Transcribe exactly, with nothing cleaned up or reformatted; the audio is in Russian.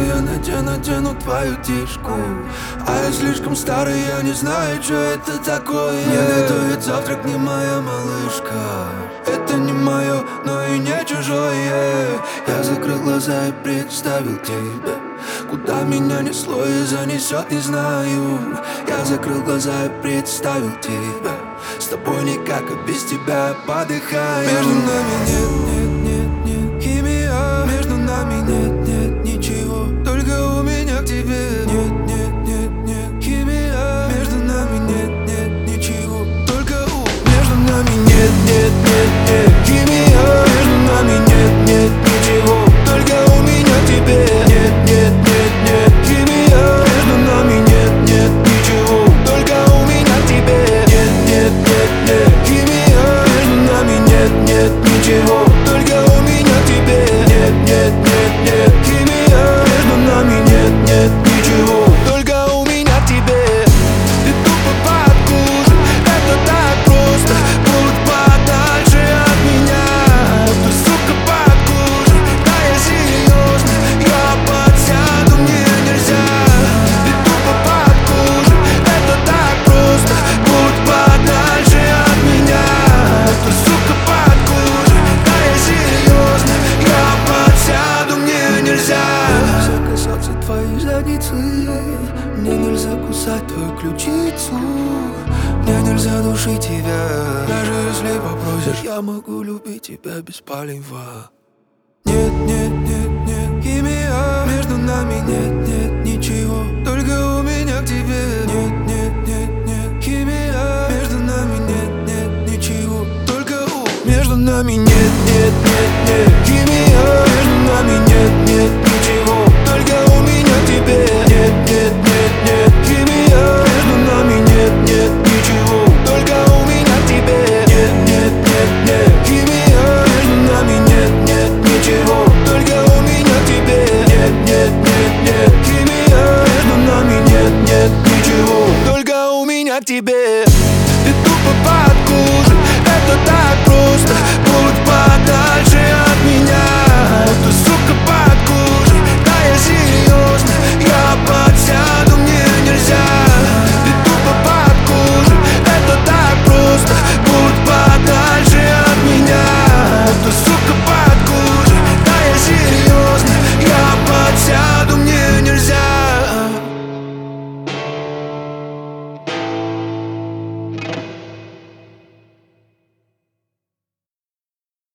я надену, надену твою тишку. А я слишком старый, я не знаю, что это такое. Не готовит завтрак не моя малышка. Это не мое, но и не чужое. Я закрыл глаза и представил тебя. Куда меня несло и занесет, не знаю. Я закрыл глаза и представил тебя. С тобой никак, а без тебя подыхаю. Между нами нет, нет, нет, нет химия. Между нами нет, нет ничего. Только у меня к тебе нет, нет, нет, нет химия. Между нами нет, нет ничего. Только у Между нами нет, нет, нет, нет химия. Между нами нет, нет ничего. Только у меня к тебе нет, нет, нет, нет химия. Между нами нет, нет ничего. Только у меня к тебе нет, нет, нет, нет химия. Между нами нет, нет ничего. Только у меня к тебе нет, нет, нет, нет химия. Между нами нет, нет ничего. Только у меня к тебе. Ты тупо подкушай, это так просто. Будь подальше от меня. Ты, сука, подкушай, да я серьезно. Я подсяду, мне нельзя. Ты тупо подкушай, это так просто. Будь подальше от меня. Ты, сука, подкушай, да я серьезно. Я подсяду, мне нельзя. Мне нельзя касаться твоей задницы. Мне нельзя кусать твою ключицу. Мне нельзя душить тебя. Даже если попросишь, я могу любить тебя без палева. Нет, нет, нет, нет химия. Между нами нет, нет ничего.